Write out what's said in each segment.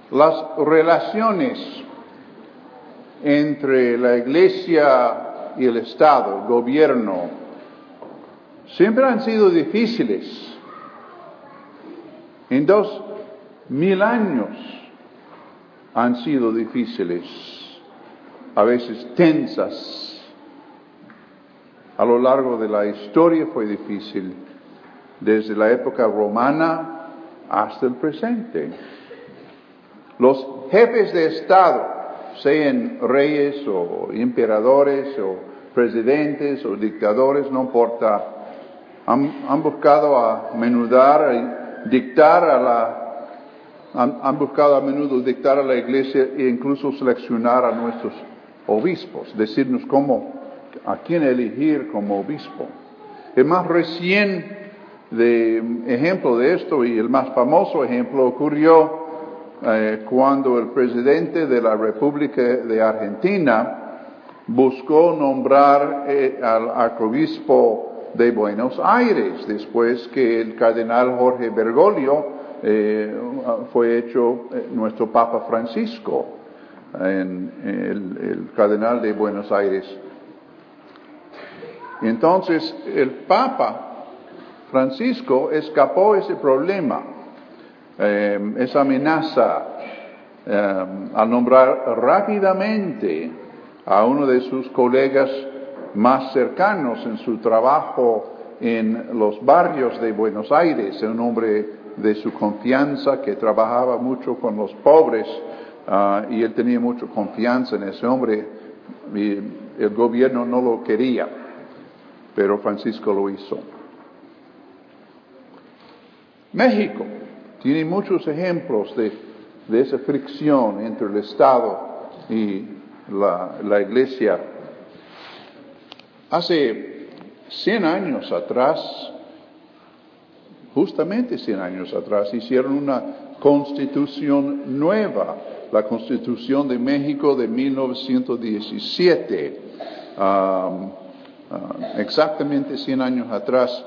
Las relaciones entre la Iglesia y el Estado, el gobierno, siempre han sido difíciles. En 2000 años han sido difíciles, a veces tensas. A lo largo de la historia fue difícil, desde la época romana hasta el presente. Los jefes de Estado, sean reyes o emperadores o presidentes o dictadores, no importa, han buscado a menudo dictar a la Iglesia e incluso seleccionar a nuestros obispos, decirnos a quién elegir como obispo. El más reciente ejemplo de esto y el más famoso ejemplo ocurrió cuando el presidente de la República de Argentina buscó nombrar al arzobispo de Buenos Aires, después que el cardenal Jorge Bergoglio fue hecho nuestro Papa Francisco, el cardenal de Buenos Aires. Entonces, el Papa Francisco escapó ese problema, esa amenaza, al nombrar rápidamente a uno de sus colegas más cercanos en su trabajo en los barrios de Buenos Aires, un hombre de su confianza que trabajaba mucho con los pobres, y él tenía mucha confianza en ese hombre, y el gobierno no lo quería, pero Francisco lo hizo. México tiene muchos ejemplos de esa fricción entre el Estado y la Iglesia. Hace 100 años atrás, justamente 100 años atrás, hicieron una constitución nueva, la Constitución de México de 1917. Exactamente 100 años atrás,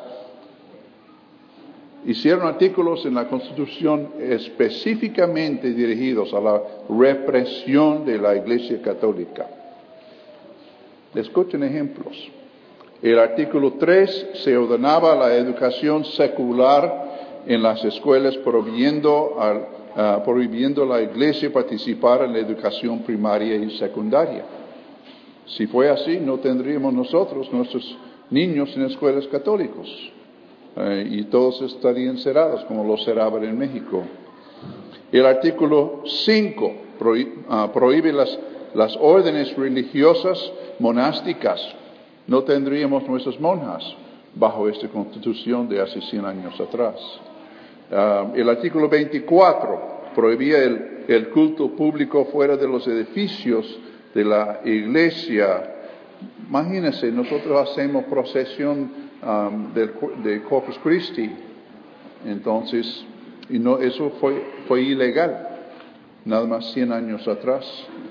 hicieron artículos en la Constitución específicamente dirigidos a la represión de la Iglesia Católica. Escuchen ejemplos. El artículo 3 se ordenaba la educación secular en las escuelas, prohibiendo a la Iglesia participar en la educación primaria y secundaria. Si fue así, no tendríamos nosotros nuestros niños en escuelas católicas, y todos estarían cerrados como los cerraban en México. El artículo 5 prohíbe las órdenes religiosas monásticas. No tendríamos nuestras monjas bajo esta constitución de hace 100 años atrás. El artículo 24 prohibía el culto público fuera de los edificios de la iglesia. Imagínense, nosotros hacemos procesión de Corpus Christi, entonces, eso fue ilegal, nada más 100 años atrás.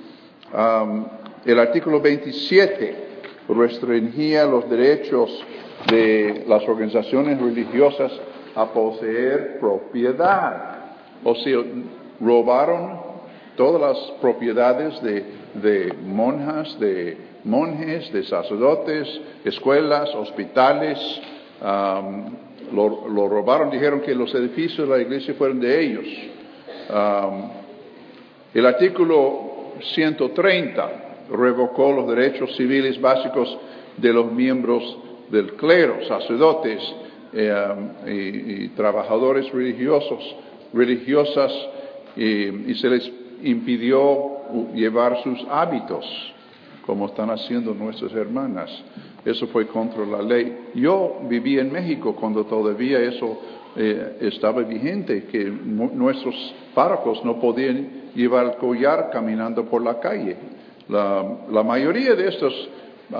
El artículo 27 restringía los derechos de las organizaciones religiosas a poseer propiedad. O sea, robaron todas las propiedades de monjas, de monjes, de sacerdotes, escuelas, hospitales. Lo robaron, dijeron que los edificios de la iglesia fueron de ellos. El artículo 130 revocó los derechos civiles básicos de los miembros del clero, sacerdotes y trabajadores religiosas, y se les impidió llevar sus hábitos, como están haciendo nuestras hermanas. Eso fue contra la ley. Yo viví en México cuando todavía eso estaba vigente, que nuestros párrocos no podían llevar el collar caminando por la calle. La mayoría de estos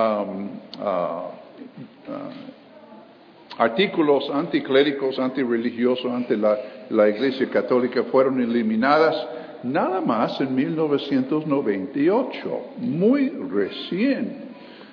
artículos anticléricos, antirreligiosos ante la Iglesia Católica fueron eliminadas nada más en 1998, muy recién.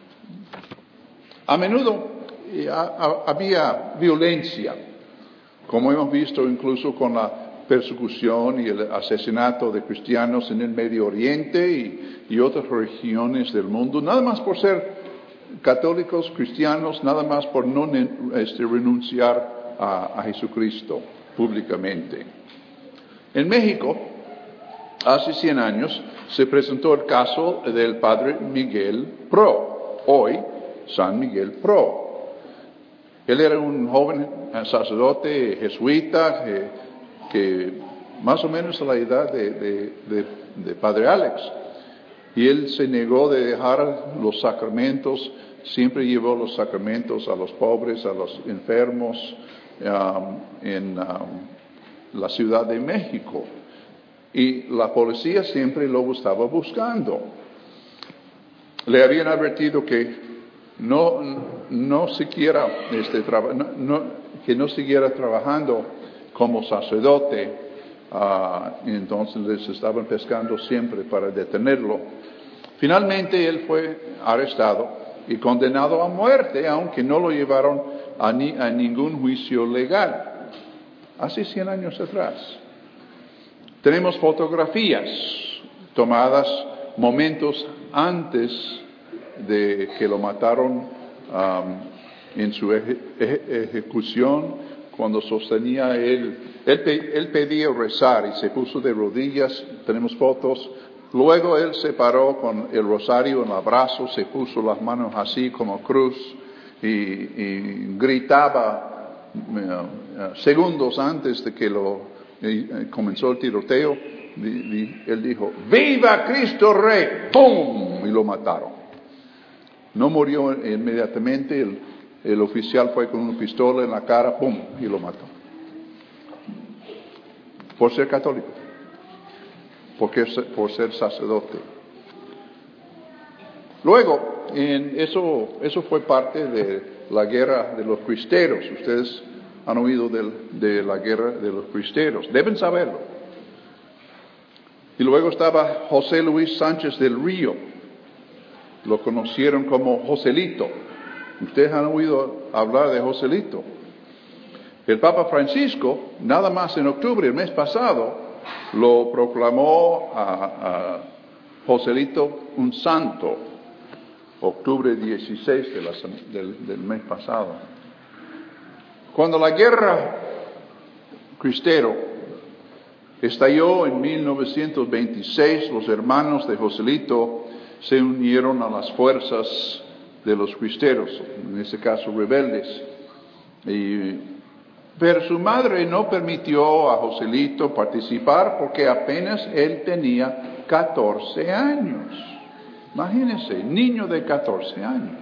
A menudo había violencia, como hemos visto incluso con la persecución y el asesinato de cristianos en el Medio Oriente y otras regiones del mundo, nada más por ser católicos, cristianos, nada más por no renunciar a Jesucristo públicamente. En México, hace 100 años, se presentó el caso del padre Miguel Pro, hoy San Miguel Pro. Él era un joven sacerdote jesuita que más o menos a la edad de Padre Alex. Y él se negó de dejar los sacramentos, siempre llevó los sacramentos a los pobres, a los enfermos en la Ciudad de México. Y la policía siempre lo estaba buscando. Le habían advertido que no siguiera trabajando como sacerdote, entonces les estaban pescando siempre para detenerlo. Finalmente él fue arrestado y condenado a muerte, aunque no lo llevaron a ningún juicio legal, hace 100 años atrás. Tenemos fotografías tomadas momentos antes de que lo mataron en su ejecución, cuando sostenía él pedía rezar y se puso de rodillas, tenemos fotos. Luego él se paró con el rosario en el brazo, se puso las manos así como cruz y gritaba segundos antes de que comenzó el tiroteo. Él dijo: ¡Viva Cristo Rey! ¡Pum! Y lo mataron. No murió inmediatamente, el oficial fue con una pistola en la cara, ¡pum! Y lo mató. Por ser católico, por ser sacerdote. Luego, eso fue parte de la guerra de los cristeros. Ustedes han oído de la guerra de los cristeros, deben saberlo. Y luego estaba José Luis Sánchez del Río, lo conocieron como Joselito. Ustedes han oído hablar de Joselito. El Papa Francisco, nada más en octubre, el mes pasado, lo proclamó a Joselito un santo, octubre 16 del mes pasado. Cuando la guerra cristero estalló en 1926, los hermanos de Joselito se unieron a las fuerzas de los cristeros, en este caso rebeldes. Pero su madre no permitió a Joselito participar porque apenas él tenía 14 años. Imagínense, niño de 14 años.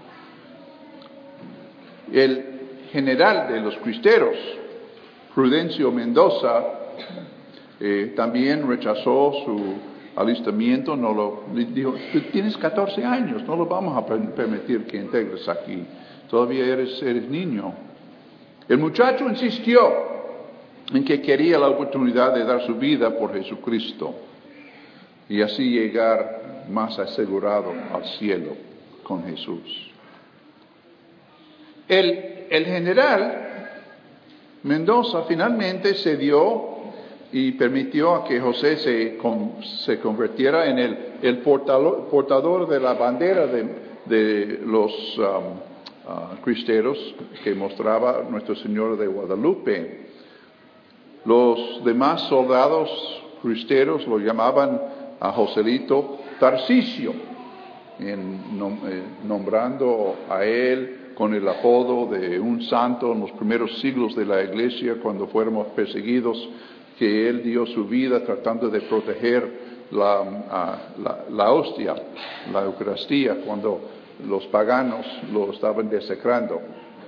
El general de los cristeros, Prudencio Mendoza, también rechazó su alistamiento, dijo: tú tienes 14 años, no lo vamos a permitir que integres aquí, todavía eres niño. El muchacho insistió en que quería la oportunidad de dar su vida por Jesucristo y así llegar más asegurado al cielo con Jesús. El general Mendoza finalmente cedió y permitió a que José se convirtiera en el portador de la bandera de los cristeros que mostraba Nuestro Señor de Guadalupe. Los demás soldados cristeros lo llamaban a Joselito Tarcisio, nombrando a él con el apodo de un santo en los primeros siglos de la Iglesia, cuando fuéramos perseguidos, que él dio su vida tratando de proteger la hostia, la Eucaristía, cuando los paganos lo estaban desecrando.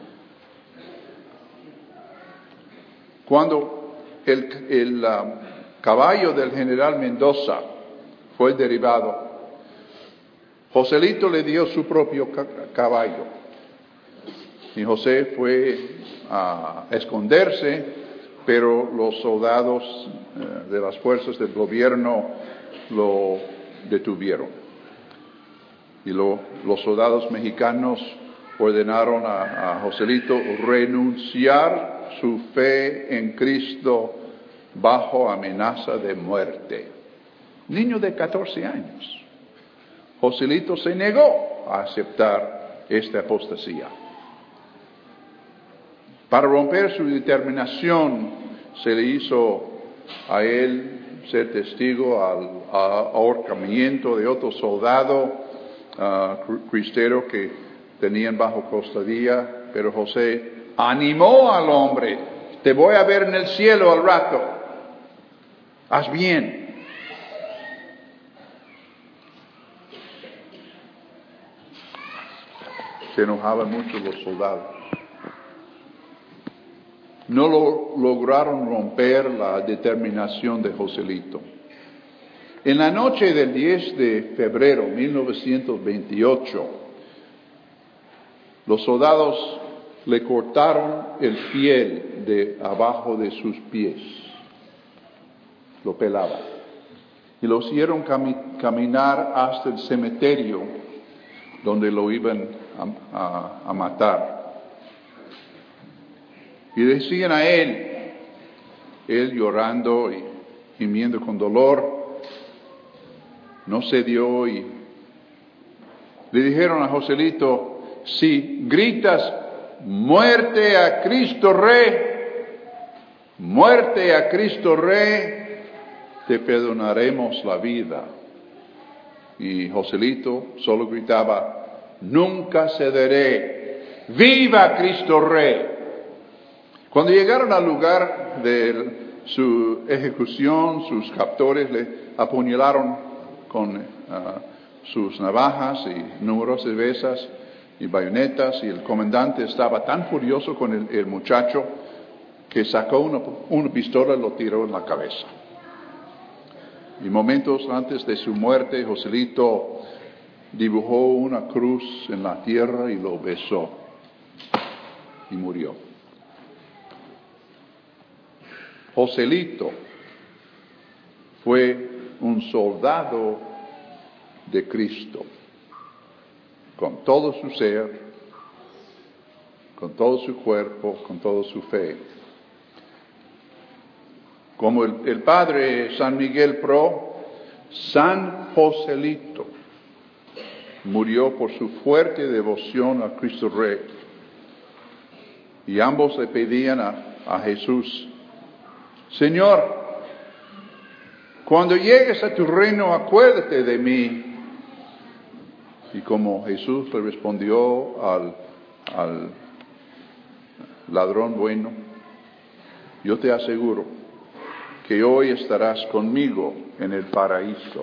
Cuando el caballo del general Mendoza fue derribado, Joselito le dio su propio caballo. Y José fue a esconderse, pero los soldados de las fuerzas del gobierno lo detuvieron. Y los soldados mexicanos ordenaron a Joselito renunciar su fe en Cristo bajo amenaza de muerte. Niño de 14 años. Joselito se negó a aceptar esta apostasía. Para romper su determinación, se le hizo a él ser testigo al ahorcamiento de otro soldado cristero que tenían bajo custodia, pero José animó al hombre: te voy a ver en el cielo al rato, haz bien. Se enojaban mucho los soldados. No lograron romper la determinación de Joselito. En la noche del 10 de febrero de 1928, los soldados le cortaron el piel de abajo de sus pies. Lo pelaban. Y lo hicieron caminar hasta el cementerio donde lo iban a matar. Y decían a él llorando y gimiendo con dolor, no cedió, y le dijeron a Joselito: si gritas muerte a Cristo Rey, muerte a Cristo Rey, te perdonaremos la vida. Y Joselito solo gritaba: nunca cederé, viva Cristo Rey. Cuando llegaron al lugar de su ejecución, sus captores le apuñalaron con sus navajas y numerosas veces y bayonetas, y el comandante estaba tan furioso con el muchacho que sacó una pistola y lo tiró en la cabeza. Y momentos antes de su muerte, Joselito dibujó una cruz en la tierra y lo besó y murió. Joselito fue un soldado de Cristo, con todo su ser, con todo su cuerpo, con toda su fe. Como el padre San Miguel Pro, San Joselito murió por su fuerte devoción a Cristo Rey. Y ambos le pedían a Jesús: Señor, cuando llegues a tu reino, acuérdate de mí. Y como Jesús le respondió al ladrón bueno: yo te aseguro que hoy estarás conmigo en el paraíso.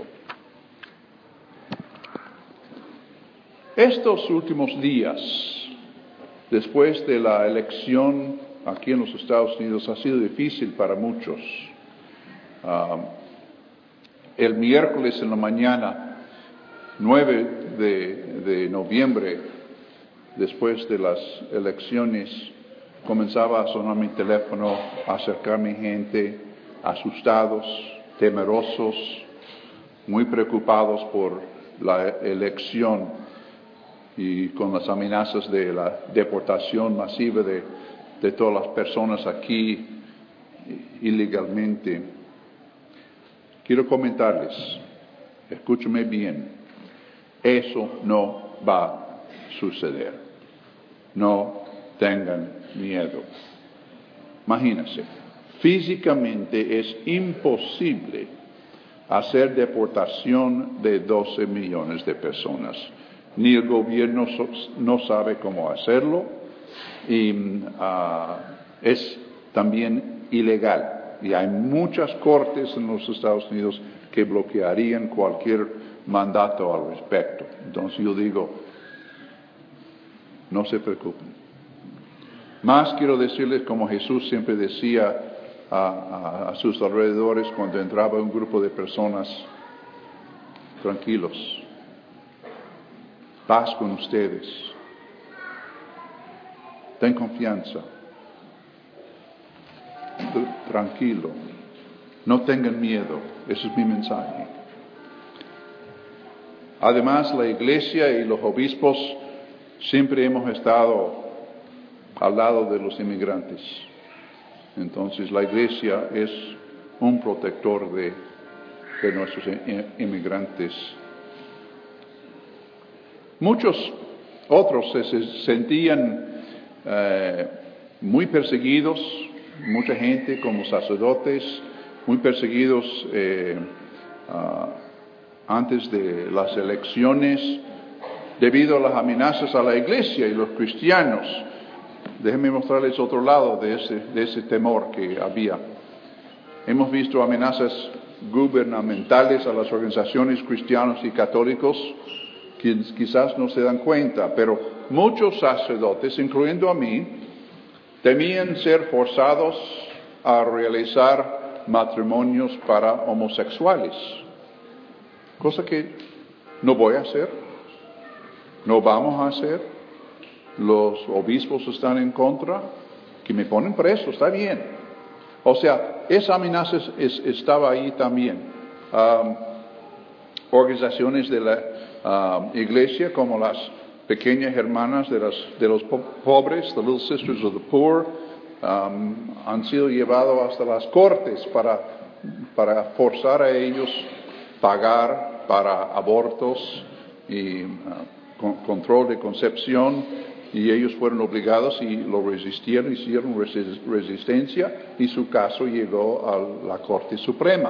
Estos últimos días, después de la elección aquí en los Estados Unidos, ha sido difícil para muchos. El miércoles en la mañana, 9 de noviembre, después de las elecciones, comenzaba a sonar mi teléfono, a acercarme gente, asustados, temerosos, muy preocupados por la elección y con las amenazas de la deportación masiva de todas las personas aquí ilegalmente. Quiero comentarles, escúchame bien, eso no va a suceder. No tengan miedo. Imagínense, físicamente es imposible hacer deportación de 12 millones de personas. Ni el gobierno no sabe cómo hacerlo, y es también ilegal. Y hay muchas cortes en los Estados Unidos que bloquearían cualquier mandato al respecto. Entonces yo digo, no se preocupen. Más quiero decirles, como Jesús siempre decía a sus alrededores cuando entraba un grupo de personas: tranquilos, paz con ustedes, ten confianza, tranquilo, no tengan miedo. Ese es mi mensaje. Además, la iglesia y los obispos siempre hemos estado al lado de los inmigrantes. Entonces la iglesia es un protector de nuestros inmigrantes. Muchos otros se sentían muy perseguidos, mucha gente como sacerdotes, muy perseguidos antes de las elecciones debido a las amenazas a la iglesia y los cristianos. Déjenme mostrarles otro lado de ese temor que había. Hemos visto amenazas gubernamentales a las organizaciones cristianas y católicos que quizás no se dan cuenta, pero muchos sacerdotes, incluyendo a mí, temían ser forzados a realizar matrimonios para homosexuales, cosa que no voy a hacer, no vamos a hacer. Los obispos están en contra, que me ponen preso, está bien. O sea, esa amenaza estaba ahí también. Organizaciones de la iglesia, como las pequeñas hermanas de los pobres, the Little Sisters of the Poor, han sido llevados hasta las cortes para forzar a ellos pagar para abortos y control de concepción. Y ellos fueron obligados y lo resistieron, hicieron resistencia y su caso llegó a la Corte Suprema.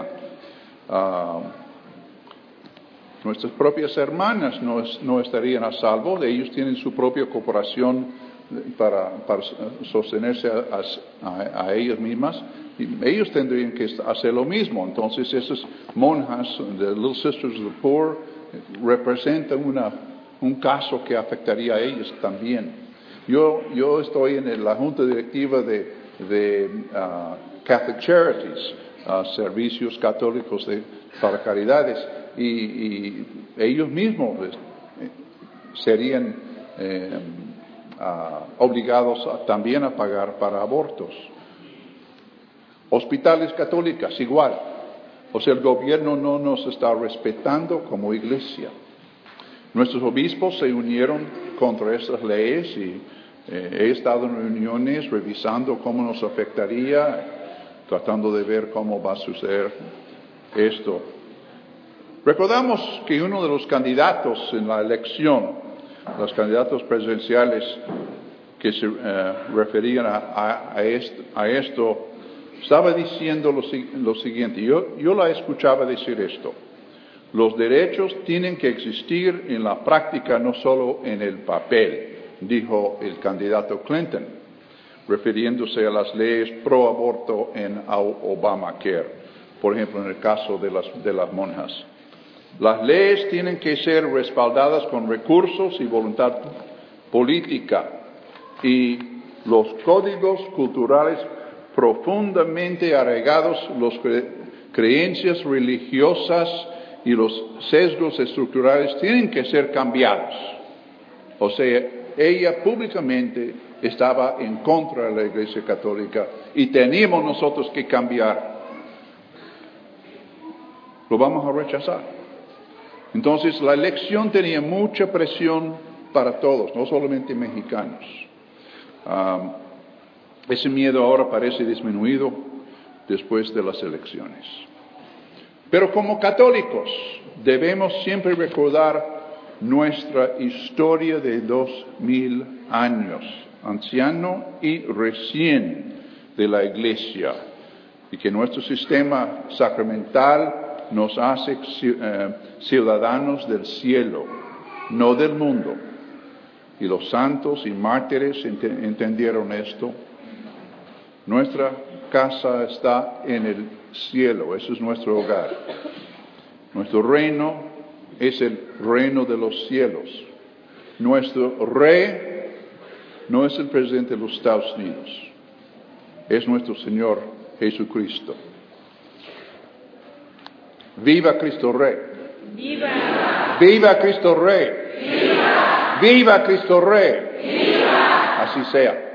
Nuestras propias hermanas no estarían a salvo, ellos tienen su propia corporación para sostenerse a ellas mismas, y ellos tendrían que hacer lo mismo. Entonces esas monjas de Little Sisters of the Poor representan un caso que afectaría a ellos también. Yo estoy en la junta directiva de Catholic Charities, servicios católicos para caridades, y ellos mismos serían obligados también a pagar para abortos. Hospitales católicas, igual. O sea, el gobierno no nos está respetando como iglesia. Nuestros obispos se unieron contra estas leyes y he estado en reuniones revisando cómo nos afectaría, tratando de ver cómo va a suceder esto. Recordamos que uno de los candidatos en la elección, los candidatos presidenciales que se referían a esto, estaba diciendo lo siguiente. Yo la escuchaba decir esto. Los derechos tienen que existir en la práctica, no solo en el papel, dijo el candidato Clinton, refiriéndose a las leyes pro aborto en Obamacare, por ejemplo, en el caso de las monjas. Las leyes tienen que ser respaldadas con recursos y voluntad política, y los códigos culturales profundamente arraigados, las creencias religiosas y los sesgos estructurales tienen que ser cambiados. O sea, ella públicamente estaba en contra de la Iglesia Católica y teníamos nosotros que cambiar. Lo vamos a rechazar. Entonces, la elección tenía mucha presión para todos, no solamente mexicanos. Ese miedo ahora parece disminuido después de las elecciones. Pero como católicos debemos siempre recordar nuestra historia de 2000 años, anciano y recién de la Iglesia, y que nuestro sistema sacramental nos hace ciudadanos del cielo, no del mundo. Y los santos y mártires entendieron esto. Nuestra casa está en el cielo, ese es nuestro hogar. Nuestro reino es el reino de los cielos. Nuestro rey no es el presidente de los Estados Unidos, es nuestro Señor Jesucristo. ¡Viva Cristo Rey! ¡Viva! ¡Viva Cristo Rey! ¡Viva! ¡Viva Cristo Rey! ¡Viva! Así sea.